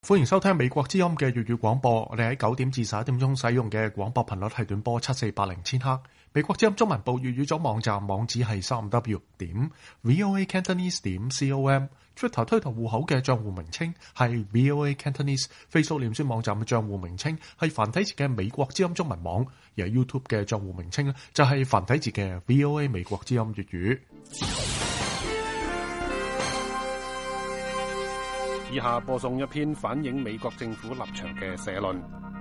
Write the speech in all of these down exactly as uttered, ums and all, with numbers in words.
歡迎收聽美國之音嘅粵語廣播。我哋喺九點至十一點鐘使用嘅廣播頻率係短波七四八零千赫。美國之音中文部粵語組網站網址係三 w 點 voa cantonese 點 com。Twitter 推特戶口嘅賬戶名稱係 voa cantonese。Facebook 臉書網站嘅賬戶名稱係繁體字嘅美國之音中文網，而 YouTube 嘅賬戶名稱就係繁體字嘅 voa 美國之音粵語。 以下播送一篇反映美國政府立場嘅社論。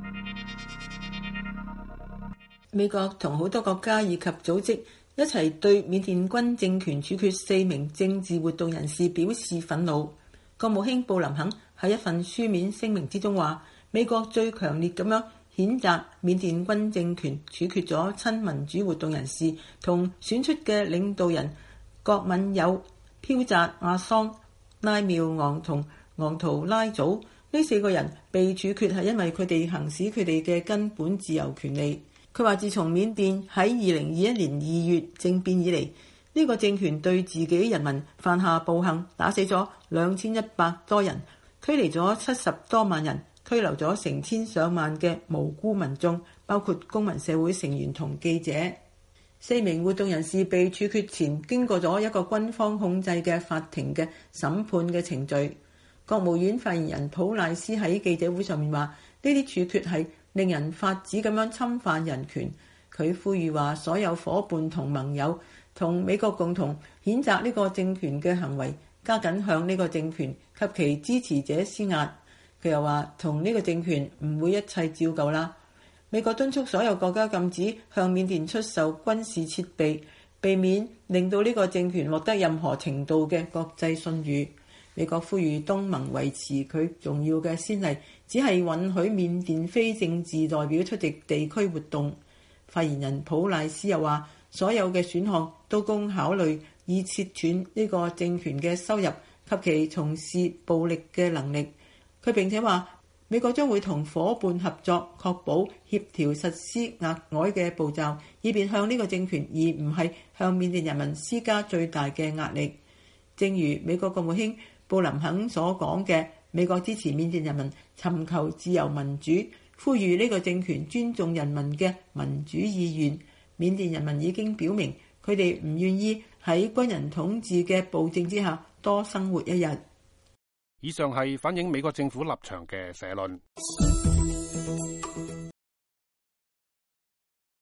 美國同好多國家以及組織一齊對緬甸軍政權處決四名政治活動人士表示憤怒。國務卿布林肯喺一份書面聲明之中話，美國最強烈咁樣譴責緬甸軍政權處決咗親民主活動人士同選出嘅領導人郭敏友、飄扎阿桑、拉妙昂同昂圖拉祖。呢四個人被處決係因為佢哋行使佢哋嘅根本自由權利。佢話自從緬甸喺二零二一年二月政變以嚟，呢、這個政權對自己人民犯下暴行，打死咗兩千一百多人，驅離咗七十多萬人，拘留咗成千上萬嘅無辜民眾，包括公民社會成員同記者。四名活動人士被處決前，經過咗一個軍方控制嘅法庭嘅審判嘅程序。國務院發言人普賴斯喺記者會上面話：呢啲處決係令人發指咁樣侵犯人權。佢呼籲話，所有伙伴同盟友同美國共同譴責呢個政權嘅行為，加緊向呢個政權及其支持者施壓。佢又話，同呢個政權唔會一切照舊啦。美國敦促所有國家禁止向緬甸出售軍事設備，避免令到呢個政權獲得任何程度嘅國際信譽。美國呼籲東盟維持佢重要嘅先例，只係允許緬甸非政治代表出席地區活動。發言人普賴斯又話，所有嘅選項都供考慮，以切斷呢個政權嘅收入及其從事暴力嘅能力。佢並且話，美國將會同伙伴合作，確保協調實施額外嘅步驟，以便向呢個政權而唔係向緬甸人民施加最大嘅壓力。正如美國國務卿布林肯所講嘅，美國支持緬甸人民尋求自由民主，呼籲呢個政權尊重人民嘅民主意願。緬甸人民已經表明，佢哋唔願意喺軍人統治嘅暴政之下多生活一日。 以上係反映美國政府立場嘅社論。